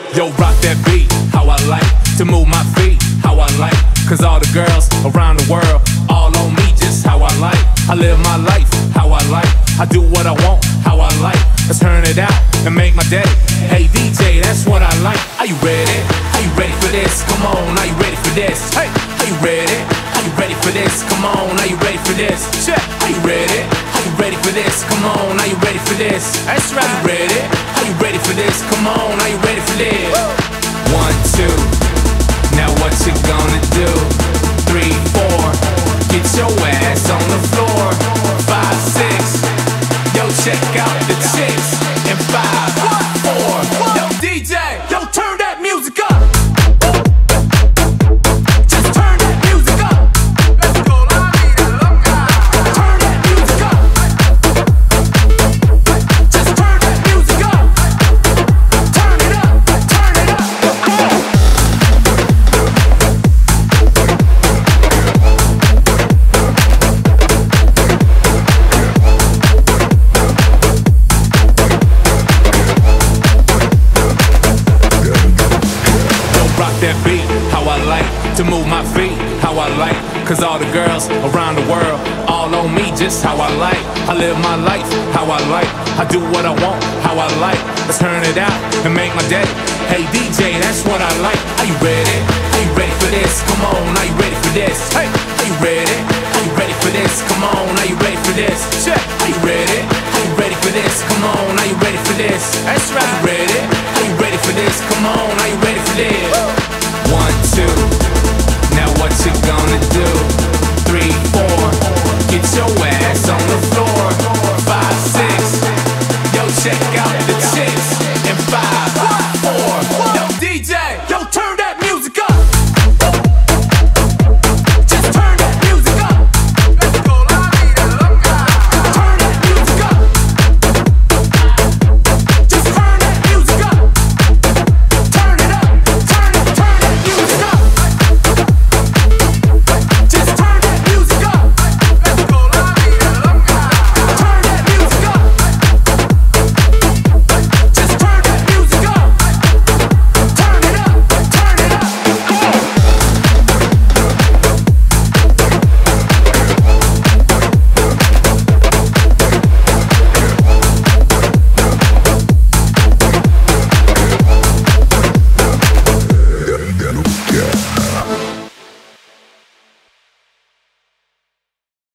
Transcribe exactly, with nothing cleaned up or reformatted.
Yo, rock that beat, how I like to move my feet, how I like. Cause all the girls around the world, all on me, just how I like. I live my life, how I like. I do what I want, how I like. Let's turn it out and make my day. Hey D J, that's what I like. Are you ready? Are you ready for this? Come on, are you ready for this? Hey, are you ready? Are you ready for this? Come on, are you ready for this? Check. Are you ready? Are you ready for this? Come on, are you ready for this? That's right. Are you ready? Are you ready for this? Come on, are you ready for this? One, two. Now what you gonna do? Three, four. Get your ass on the floor. Five, six. Yo, check out the chicks. And five, four. Yo, D J, yo, turn that music up. Just turn that music up. Let's go, la vida loca. Turn that music up. Just turn that music up. Turn it up, turn it up. That beat, how I like to move my feet, how I like. Cause all the girls around the world, all on me, just how I like. I live my life, how I like. I do what I want, how I like. Let's turn it out and make my day. Hey D J, that's what I like. Are you ready? Are you ready for this? Come on, are you ready for this? Hey, are you ready? Are you ready for this? Come on, are you ready for this? Check. Are you ready? Are you ready for this? Come on, are you ready for this? That's right. Are you ready? Are you